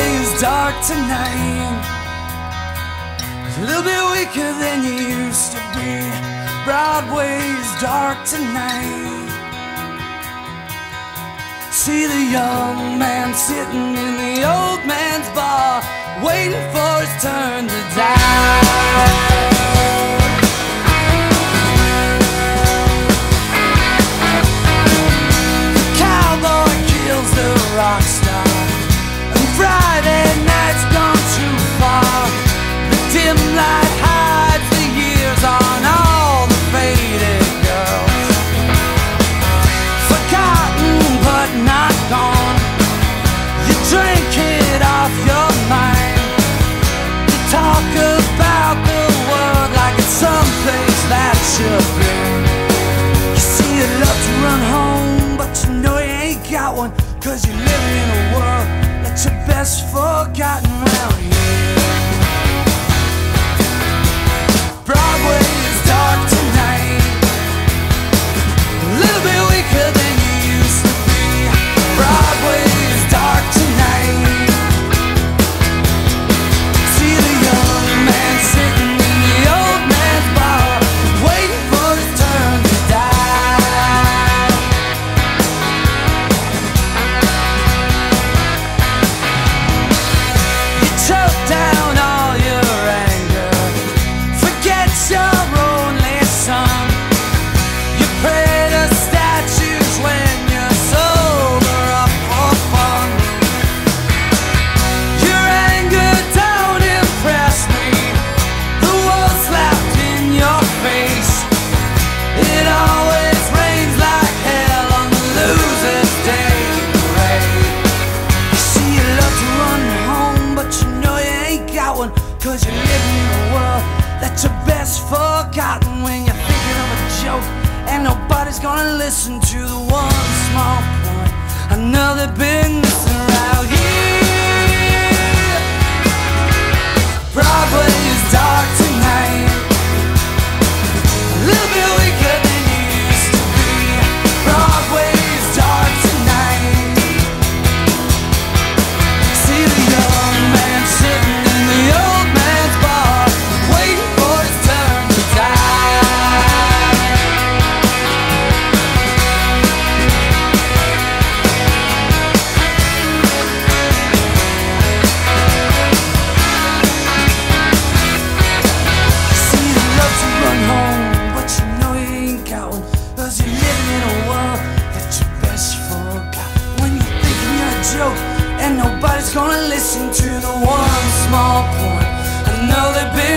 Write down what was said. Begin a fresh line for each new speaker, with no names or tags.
Broadway's dark tonight, a little bit weaker than you used to be. Broadway's dark tonight. See the young man sitting in the old man's bar, waiting for his turn to die. The cowboy kills the rock star, and Friday night's gone too far. The dim light hides the years on all the faded girls, forgotten but not gone. You drink it off your mind. You talk about the world like it's someplace that you've been. You see you love to run home, but you know you ain't got one, 'cause you live in a world that's your best forgotten round here. Broadway is dark tonight, a little bit weaker than you used to be. Broadway is dark tonight. See the young man sitting in the old man's bar, waiting for his turn to die. You choke down all your anger, forget your only son. You pray to statues when you're sober up for fun. Your anger don't impress me, the world slapped in your face. It always rains like hell on the loser's day parade. You see you love to run home, but you know you ain't got one, 'cause you live in a world that's your best forgotten. When you're thinking of a joke and nobody's gonna listen to the one small point, another business around here. Broadway is dark tonight, a little bit weaker than you used to be. Broadway is dark tonight. See the young man sitting in the old man's bar, waiting for his turn to die. See you love to run home, but you know you ain't got one, 'cause you're living in a world that you best forgot. When you're thinking you're a joke and nobody's gonna listen to the one small point, another big